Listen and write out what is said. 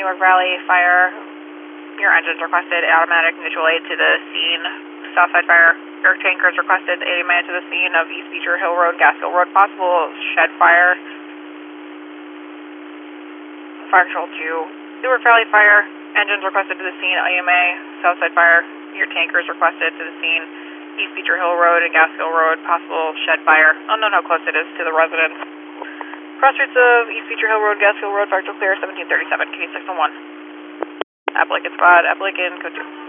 Newark Valley Fire. Your engines requested automatic mutual aid to the scene. Southside Fire. Your tankers requested 80 man to the scene of East Beecher Hill Road, Gaskill Road. Possible shed fire. Fire Control 2. Newark Valley Fire. Engines requested to the scene. IMA. Southside Fire. Your tankers requested to the scene. East Beecher Hill Road and Gaskill Road. Possible shed fire. Unknown how close it is to the residence. Cross streets of East Beecher Hill Road, Gaskill Road. Fire Control clear. 1737. K601. Appalachian spot. Appalachian code 2.